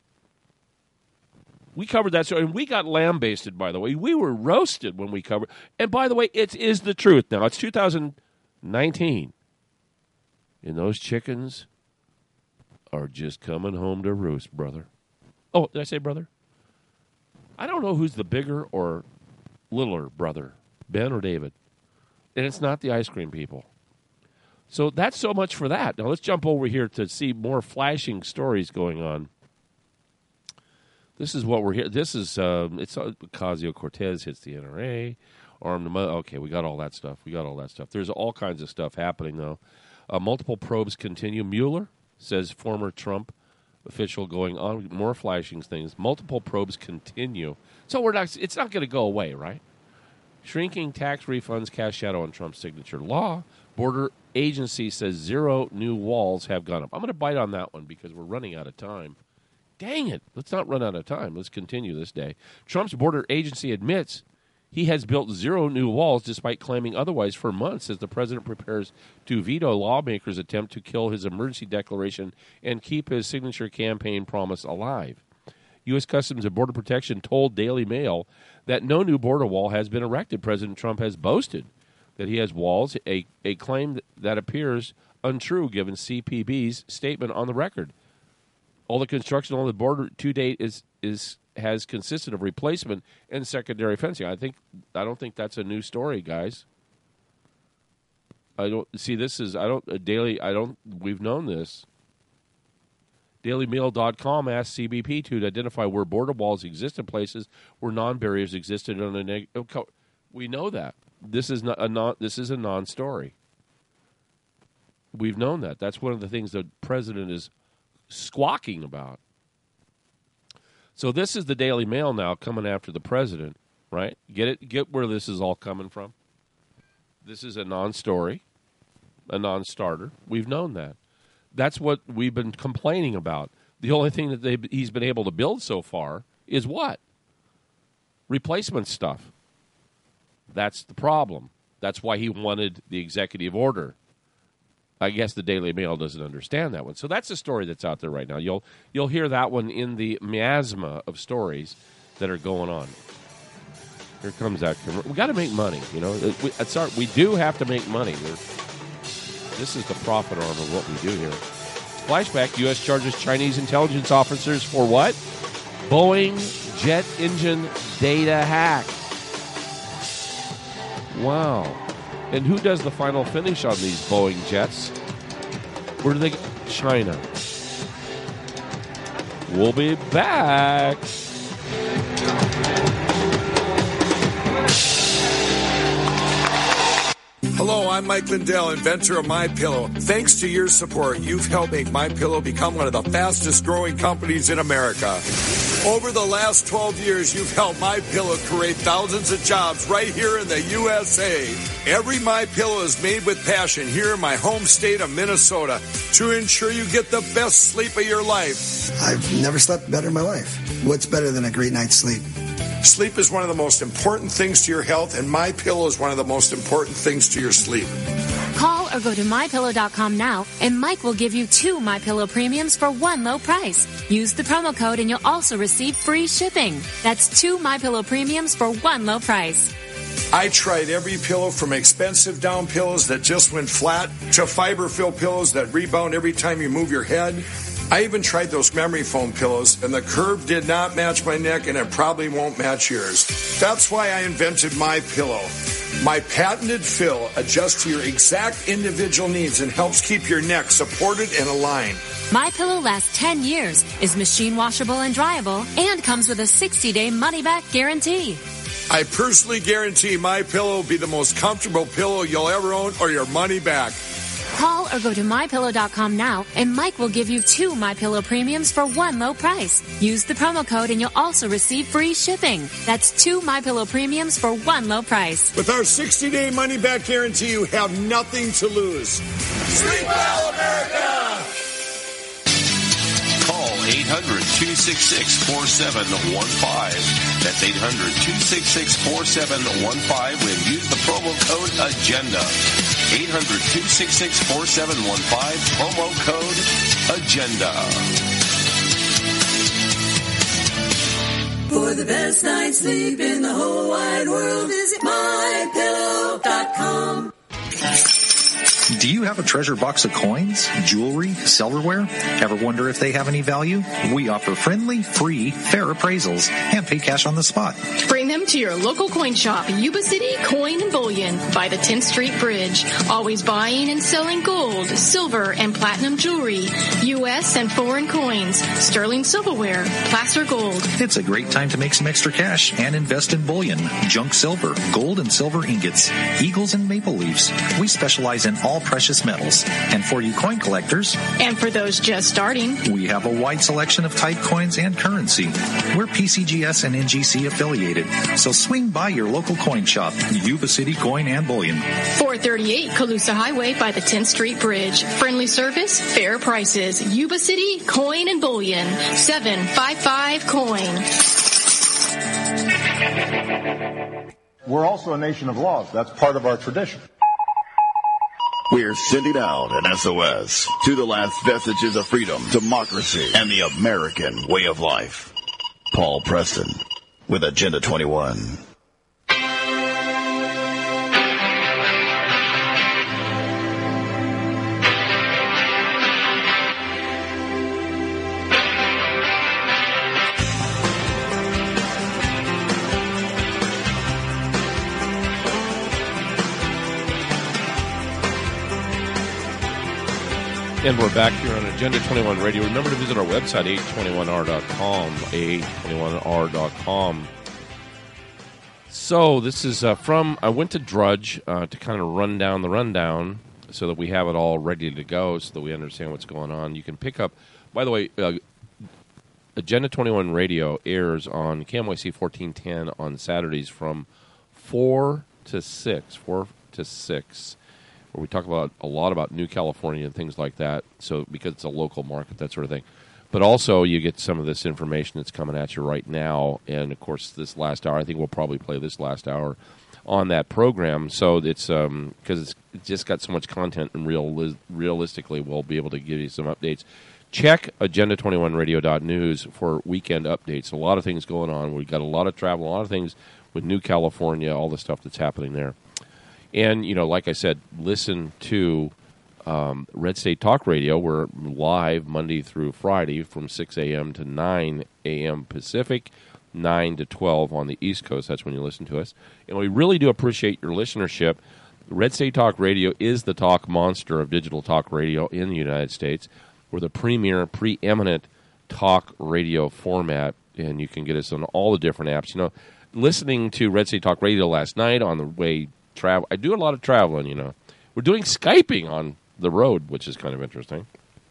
We covered that story, and we got lambasted, by the way. We were roasted when we covered. And by the way, it is the truth now. It's two thousand nineteen. And those chickens are just coming home to roost, brother. Oh, did I say brother? I don't know who's the bigger or littler brother, Ben or David. And it's not the ice cream people. So that's so much for that. Now let's jump over here to see more flashing stories going on. This is what we're here. This is, um, it's uh, Ocasio-Cortez hits the N R A. Armed, okay, we got all that stuff. We got all that stuff. There's all kinds of stuff happening, though. Uh, multiple probes continue. Mueller, says former Trump official, going on. More flashing things. Multiple probes continue. So we're not. It's not going to go away, right? Shrinking tax refunds cast shadow on Trump's signature law. Border agency says zero new walls have gone up. I'm going to bite on that one because we're running out of time. Dang it. Let's not run out of time. Let's continue this day. Trump's border agency admits he has built zero new walls despite claiming otherwise for months as the president prepares to veto lawmakers' attempt to kill his emergency declaration and keep his signature campaign promise alive. U S. Customs and Border Protection told Daily Mail that no new border wall has been erected. President Trump has boasted that he has walls, a, a claim that appears untrue given C P B's statement on the record. All the construction on the border to date is is has consisted of replacement and secondary fencing. I think I don't think that's a new story, guys. I don't see this is I don't a daily I don't we've known this. Daily Mail dot com asked C B P to identify where border walls exist in places where non-barriers existed on a neg- we know that. This is not a non this is a non-story. We've known that. That's one of the things the president is squawking about. So this is the Daily Mail now coming after the president, right? Get it? Get where this is all coming from. This is a non-story, a non-starter. We've known that. That's what we've been complaining about. The only thing that they he's been able to build so far is what? Replacement stuff. That's the problem. That's why he wanted the executive order. I guess the Daily Mail doesn't understand that one. So that's a story that's out there right now. You'll you'll hear that one in the miasma of stories that are going on. Here comes that. We got to make money. You know, we, it's our, we do have to make money. We're, this is the profit arm of what we do here. Flashback: U S charges Chinese intelligence officers for what? Boeing jet engine data hack. Wow. And who does the final finish on these Boeing jets? Where do they go? China. We'll be back. Hello, I'm Mike Lindell, inventor of MyPillow. Thanks to your support, you've helped make MyPillow become one of the fastest growing companies in America. Over the last twelve years, you've helped MyPillow create thousands of jobs right here in the U S A. Every MyPillow is made with passion here in my home state of Minnesota to ensure you get the best sleep of your life. I've never slept better in my life. What's better than a great night's sleep? Sleep is one of the most important things to your health, and MyPillow is one of the most important things to your sleep. Call or go to my pillow dot com now, and Mike will give you two MyPillow premiums for one low price. Use the promo code, and you'll also receive free shipping. That's two MyPillow premiums for one low price. I tried every pillow from expensive down pillows that just went flat to fiber-filled pillows that rebound every time you move your head. I even tried those memory foam pillows, and the curve did not match my neck, and it probably won't match yours. That's why I invented MyPillow. My patented fill adjusts to your exact individual needs and helps keep your neck supported and aligned. MyPillow lasts ten years, is machine washable and dryable, and comes with a sixty-day money-back guarantee. I personally guarantee MyPillow will be the most comfortable pillow you'll ever own or your money back. Call or go to my pillow dot com now, and Mike will give you two MyPillow premiums for one low price. Use the promo code, and you'll also receive free shipping. That's two MyPillow premiums for one low price. With our sixty-day money-back guarantee, you have nothing to lose. Sleep well, America! Call eight hundred, two six six, four seven one five. That's eight hundred, two six six, four seven one five and use the promo code AGENDA. eight hundred, two six six, four seven one five, promo code AGENDA. For the best night's sleep in the whole wide world, visit my pillow dot com. Do you have a treasure box of coins, jewelry, silverware? Ever wonder if they have any value? We offer friendly, free, fair appraisals and pay cash on the spot. Bring them to your local coin shop, Yuba City Coin and Bullion, by the tenth Street Bridge. Always buying and selling gold, silver, and platinum jewelry, U S and foreign coins, sterling silverware, placer gold. It's a great time to make some extra cash and invest in bullion, junk silver, gold and silver ingots, eagles and maple leaves. We specialize in all precious metals. And for you coin collectors, and for those just starting, we have a wide selection of type coins and currency. We're P C G S and N G C affiliated, so swing by your local coin shop, Yuba City Coin and Bullion. four thirty-eight Colusa Highway by the tenth Street Bridge. Friendly service, fair prices. Yuba City Coin and Bullion. seven five five coin. We're also a nation of laws. That's part of our tradition. We're sending out an S O S to the last vestiges of freedom, democracy, and the American way of life. Paul Preston with Agenda twenty-one. And we're back here on Agenda twenty-one Radio. Remember to visit our website, A twenty-one R dot com, A twenty-one R dot com. So this is uh, from, I went to Drudge uh, to kind of run down the rundown so that we have it all ready to go so that we understand what's going on. You can pick up, by the way, uh, Agenda twenty-one Radio airs on K M Y C fourteen ten on Saturdays from four to six, four to six. Where we talk about a lot about New California and things like that, so because it's a local market, that sort of thing. But also, you get some of this information that's coming at you right now, and of course, this last hour, I think we'll probably play this last hour on that program. So it's um, because it's, it's just got so much content, and real realistically, we'll be able to give you some updates. Check agenda twenty-one radio dot news for weekend updates. A lot of things going on. We've got a lot of travel, a lot of things with New California, all the stuff that's happening there. And, you know, like I said, listen to um, Red State Talk Radio. We're live Monday through Friday from six a.m. to nine a.m. Pacific, nine to twelve on the East Coast. That's when you listen to us. And we really do appreciate your listenership. Red State Talk Radio is the talk monster of digital talk radio in the United States. We're the premier, preeminent talk radio format, and you can get us on all the different apps. You know, listening to Red State Talk Radio last night on the way travel. I do a lot of traveling, you know. We're doing Skyping on the road, which is kind of interesting.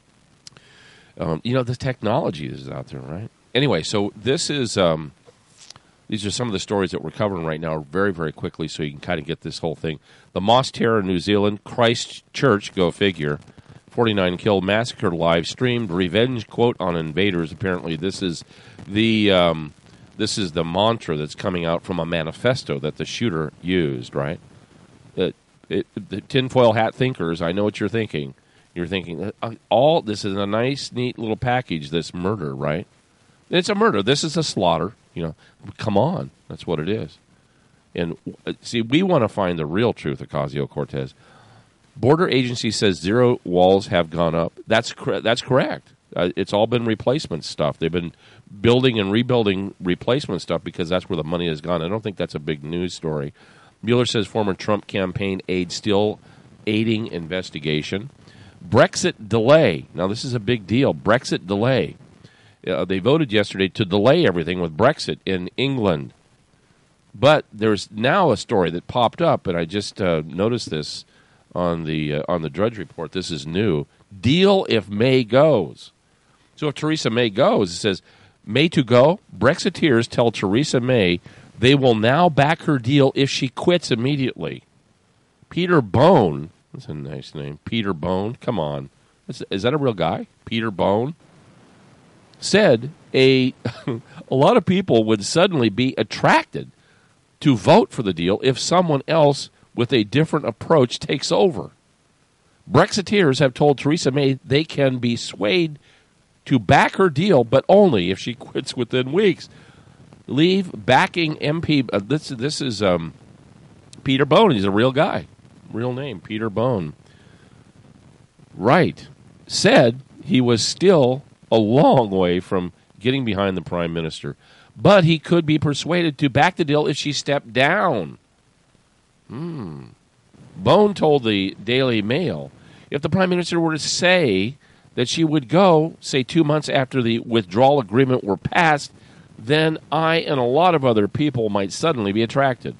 Um, you know, the technology is out there, right? Anyway, so this is, um, these are some of the stories that we're covering right now very, very quickly so you can kind of get this whole thing. The Moss Terror in New Zealand, Christchurch, go figure, forty-nine killed, massacre live streamed, revenge quote on invaders. Apparently this is the... Um, this is the mantra that's coming out from a manifesto that the shooter used, right? It, it, the tinfoil hat thinkers, I know what you're thinking. You're thinking, uh, all this is a nice, neat little package, this murder, right? It's a murder. This is a slaughter. You know, come on. That's what it is. And, uh, see, we want to find the real truth, Ocasio-Cortez. Border agency says zero walls have gone up. That's, cor- that's correct. Uh, it's all been replacement stuff. They've been building and rebuilding replacement stuff because that's where the money has gone. I don't think that's a big news story. Mueller says former Trump campaign aide still aiding investigation. Brexit delay. Now, this is a big deal. Brexit delay. Uh, they voted yesterday to delay everything with Brexit in England. But there's now a story that popped up, and I just uh, noticed this on the uh, on the Drudge Report. This is new. Deal if May goes. So if Theresa May goes, it says, May to go, Brexiteers tell Theresa May they will now back her deal if she quits immediately. Peter Bone, that's a nice name, Peter Bone, come on. Is, is that a real guy? Peter Bone? Said a, a lot of people would suddenly be attracted to vote for the deal if someone else with a different approach takes over. Brexiteers have told Theresa May they can be swayed to back her deal, but only if she quits within weeks. Leave backing M P. Uh, this this is um, Peter Bone. He's a real guy. Real name, Peter Bone. Right. Said he was still a long way from getting behind the Prime Minister, but he could be persuaded to back the deal if she stepped down. Hmm. Bone told the Daily Mail, if the Prime Minister were to say that she would go, say, two months after the withdrawal agreement were passed, then I and a lot of other people might suddenly be attracted.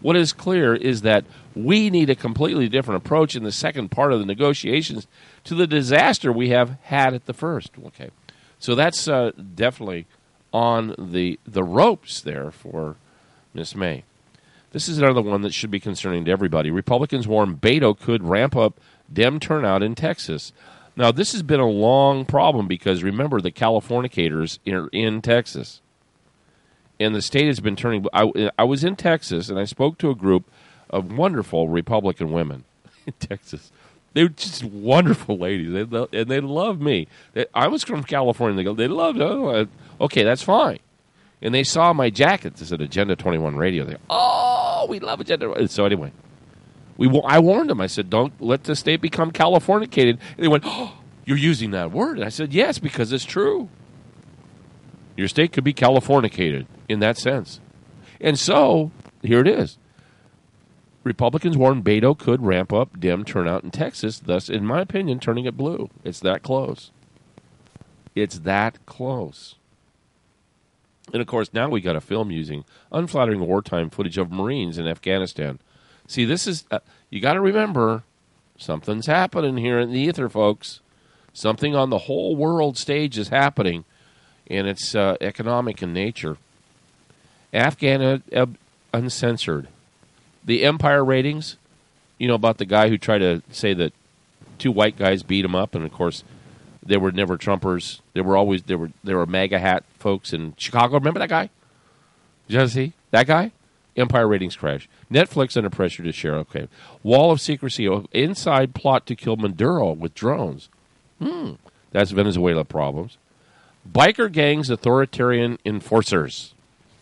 What is clear is that we need a completely different approach in the second part of the negotiations to the disaster we have had at the first. Okay, so that's uh, definitely on the the ropes there for Miss May. This is another one that should be concerning to everybody. Republicans warn Beto could ramp up Dem turnout in Texas. Now, this has been a long problem because, remember, the Californicators are in Texas. And the state has been turning. I, I was in Texas, and I spoke to a group of wonderful Republican women in Texas. They were just wonderful ladies, they, and they loved me. They, I was from California. They go, they loved it. Oh, okay, that's fine. And they saw my jacket that said Agenda twenty-one Radio. They go, oh, we love Agenda. So anyway, we I warned them. I said, don't let the state become Californicated. And they went, oh, you're using that word. And I said, yes, because it's true. Your state could be Californicated in that sense. And so, here it is. Republicans warn Beto could ramp up Dem turnout in Texas, thus, in my opinion, turning it blue. It's that close. It's that close. And, of course, now we got a film using unflattering wartime footage of Marines in Afghanistan. See, this is, uh, you got to remember, something's happening here in the ether, folks. Something on the whole world stage is happening, and it's uh, economic in nature. Afghan uh, uh, Uncensored. The Empire ratings, you know, about the guy who tried to say that two white guys beat him up, and, of course, they were never Trumpers. They were always, they were they were MAGA hat folks in Chicago. Remember that guy? Did you see that guy? Empire ratings crash. Netflix under pressure to share. Okay. Wall of secrecy. Inside plot to kill Maduro with drones. Hmm. That's Venezuela problems. Biker gangs, authoritarian enforcers.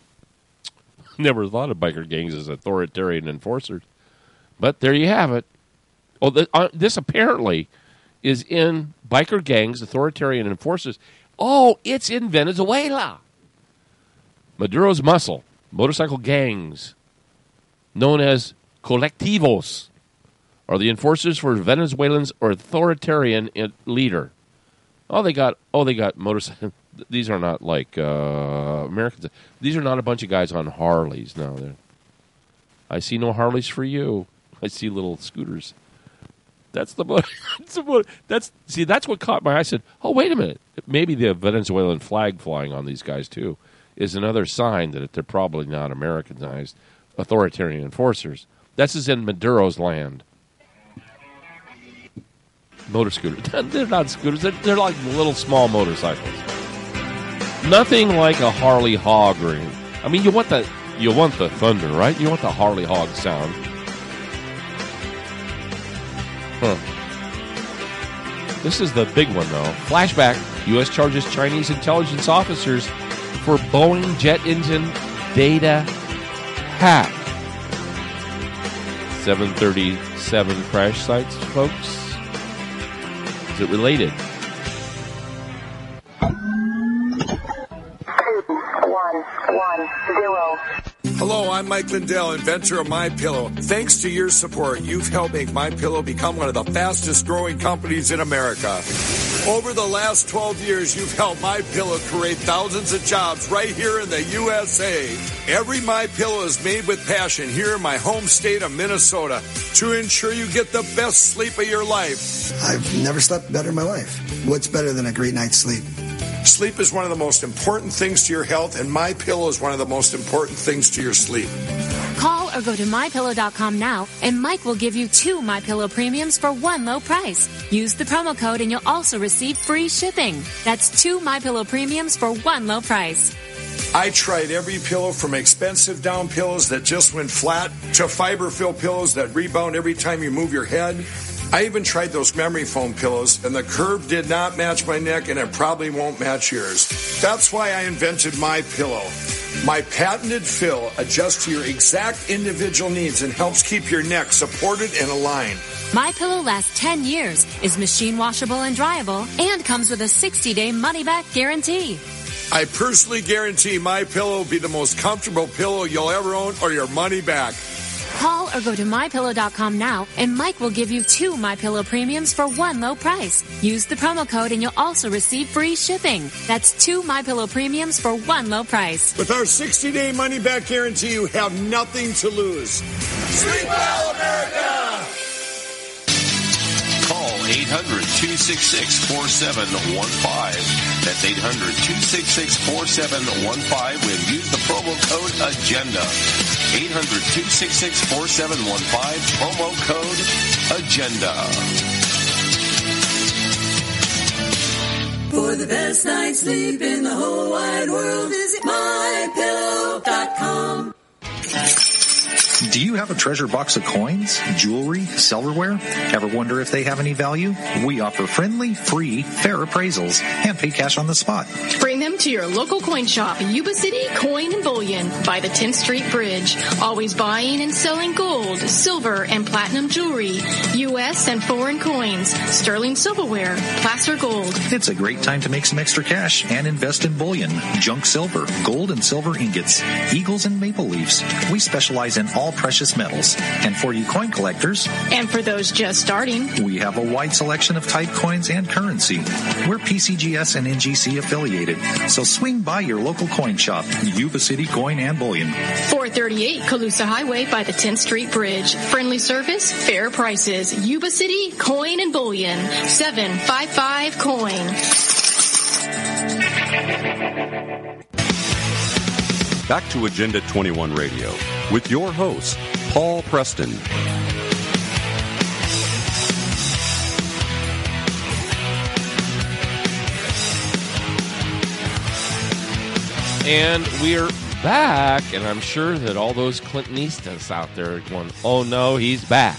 Never thought of biker gangs as authoritarian enforcers. But there you have it. Oh, the, uh, this apparently is in biker gangs, authoritarian enforcers. Oh, it's in Venezuela. Maduro's muscle, motorcycle gangs, known as colectivos, are the enforcers for Venezuelans or authoritarian leader. Oh, they got. Oh, they got motorcycle. These are not like uh, Americans. These are not a bunch of guys on Harleys. No, they're, I see no Harleys for you. I see little scooters. That's the that's, the, that's see. That's what caught my eye. I said, "Oh, wait a minute. Maybe the Venezuelan flag flying on these guys too is another sign that they're probably not Americanized authoritarian enforcers." This is in Maduro's land. Motor scooters. They're not scooters. They're, they're like little small motorcycles. Nothing like a Harley Hog ring. I mean, you want the you want the thunder, right? You want the Harley Hog sound. Huh. This is the big one, though. Flashback. U S charges Chinese intelligence officers for Boeing jet engine data hack. seven thirty-seven crash sites, folks. Is it related? One, one, zero. Hello, I'm Mike Lindell, inventor of MyPillow. Thanks to your support, you've helped make MyPillow become one of the fastest growing companies in America. Over the last twelve years, you've helped MyPillow create thousands of jobs right here in the U S A. Every MyPillow is made with passion here in my home state of Minnesota to ensure you get the best sleep of your life. I've never slept better in my life. What's better than a great night's sleep? Sleep is one of the most important things to your health, and MyPillow is one of the most important things to your sleep. Call or go to my pillow dot com now, and Mike will give you two MyPillow premiums for one low price. Use the promo code, and you'll also receive free shipping. That's two MyPillow premiums for one low price. I tried every pillow from expensive down pillows that just went flat to fiber-filled pillows that rebound every time you move your head. I even tried those memory foam pillows, and the curve did not match my neck, and it probably won't match yours. That's why I invented MyPillow. My patented fill adjusts to your exact individual needs and helps keep your neck supported and aligned. MyPillow lasts ten years, is machine washable and dryable, and comes with a sixty-day money-back guarantee. I personally guarantee MyPillow will be the most comfortable pillow you'll ever own or your money back. Call or go to my pillow dot com now, and Mike will give you two MyPillow premiums for one low price. Use the promo code, and you'll also receive free shipping. That's two MyPillow premiums for one low price. With our sixty-day money-back guarantee, you have nothing to lose. Sleep well, America! Call eight hundred, two six six, four seven one five. That's eight hundred, two six six, four seven one five and use the promo code AGENDA. eight hundred, two six six, four seven one five, promo code AGENDA. For the best night's sleep in the whole wide world, visit my pillow dot com. Do you have a treasure box of coins, jewelry, silverware? Ever wonder if they have any value? We offer friendly, free, fair appraisals and pay cash on the spot. Bring them to your local coin shop, Yuba City Coin and Bullion by the tenth Street Bridge. Always buying and selling gold, silver, and platinum jewelry, U S and foreign coins, sterling silverware, placer gold. It's a great time to make some extra cash and invest in bullion, junk silver, gold and silver ingots, eagles and maple leaves. We specialize in all precious metals. And for you coin collectors, and for those just starting, we have a wide selection of type coins and currency. We're P C G S and N G C affiliated, so swing by your local coin shop, Yuba City Coin and Bullion. four thirty-eight Colusa Highway by the tenth Street Bridge. Friendly service, fair prices. Yuba City Coin and Bullion. seven five five coin. Back to Agenda twenty-one Radio with your host, Paul Preston. And we're back, and I'm sure that all those Clintonistas out there are going, oh no, he's back.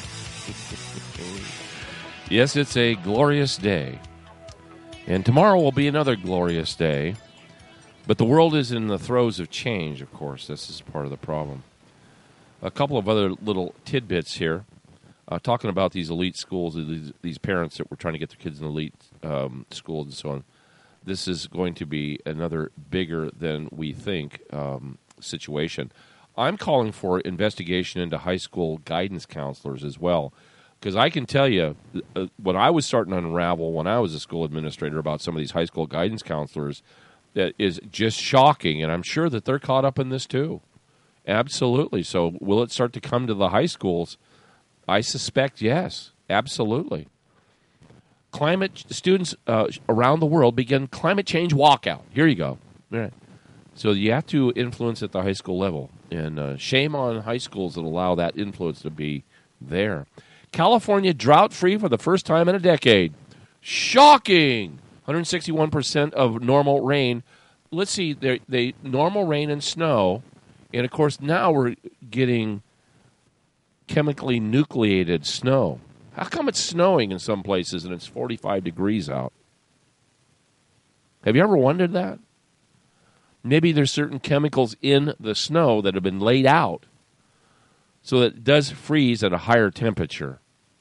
Yes, it's a glorious day. And tomorrow will be another glorious day. But the world is in the throes of change, of course. This is part of the problem. A couple of other little tidbits here. Uh, talking about these elite schools, these, these parents that were trying to get their kids in elite um, schools and so on. This is going to be another bigger than we think um, situation. I'm calling for investigation into high school guidance counselors as well. Because I can tell you, uh, when I was starting to unravel, when I was a school administrator, about some of these high school guidance counselors, that is just shocking, and I'm sure that they're caught up in this too. Absolutely. So will it start to come to the high schools? I suspect yes, absolutely. Climate students uh, around the world begin climate change walkout. Here you go. All right. So you have to influence at the high school level, and uh, shame on high schools that allow that influence to be there. California drought-free for the first time in a decade. Shocking! one hundred sixty-one percent of normal rain. Let's see, they, they normal rain and snow, and of course now we're getting chemically nucleated snow. How come it's snowing in some places and it's forty-five degrees out? Have you ever wondered that? Maybe there's certain chemicals in the snow that have been laid out so that it does freeze at a higher temperature.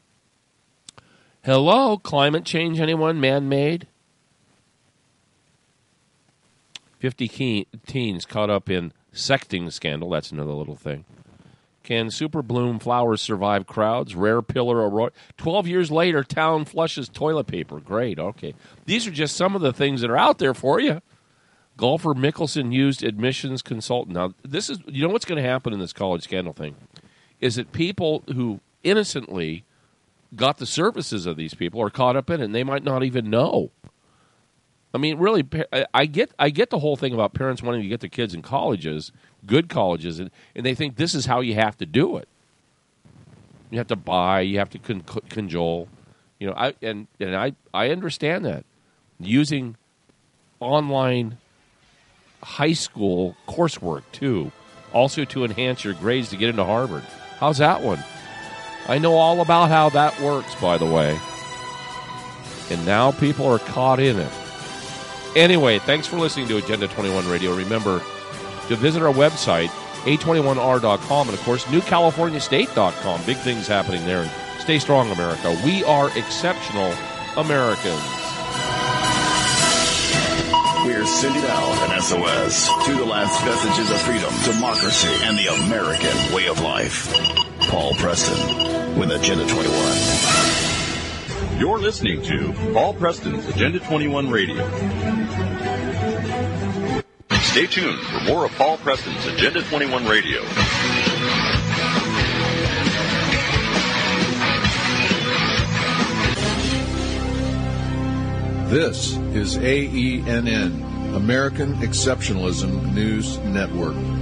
Hello, climate change, anyone? Man-made? fifty teens caught up in sexting scandal. That's another little thing. Can super bloom flowers survive crowds? Rare pillar or twelve years later, town flushes toilet paper. Great, okay. These are just some of the things that are out there for you. Golfer Mickelson used admissions consultant. Now, this is, you know what's going to happen in this college scandal thing? Is that people who innocently got the services of these people are caught up in it, and they might not even know. I mean, really, I get I get the whole thing about parents wanting to get their kids in colleges, good colleges, and, and they think this is how you have to do it. You have to buy, you have to con- cajole, you know. I and and I I understand that using online high school coursework too, also to enhance your grades to get into Harvard. How's that one? I know all about how that works, by the way. And now people are caught in it. Anyway, thanks for listening to Agenda twenty-one Radio. Remember to visit our website, A twenty-one R dot com, and, of course, New California State dot com. Big things happening there. And stay strong, America. We are exceptional Americans. We're sending out an S O S to the last vestiges of freedom, democracy, and the American way of life. Paul Preston with Agenda twenty-one. You're listening to Paul Preston's Agenda twenty-one Radio. Stay tuned for more of Paul Preston's Agenda twenty-one Radio. This is A E N N, American Exceptionalism News Network.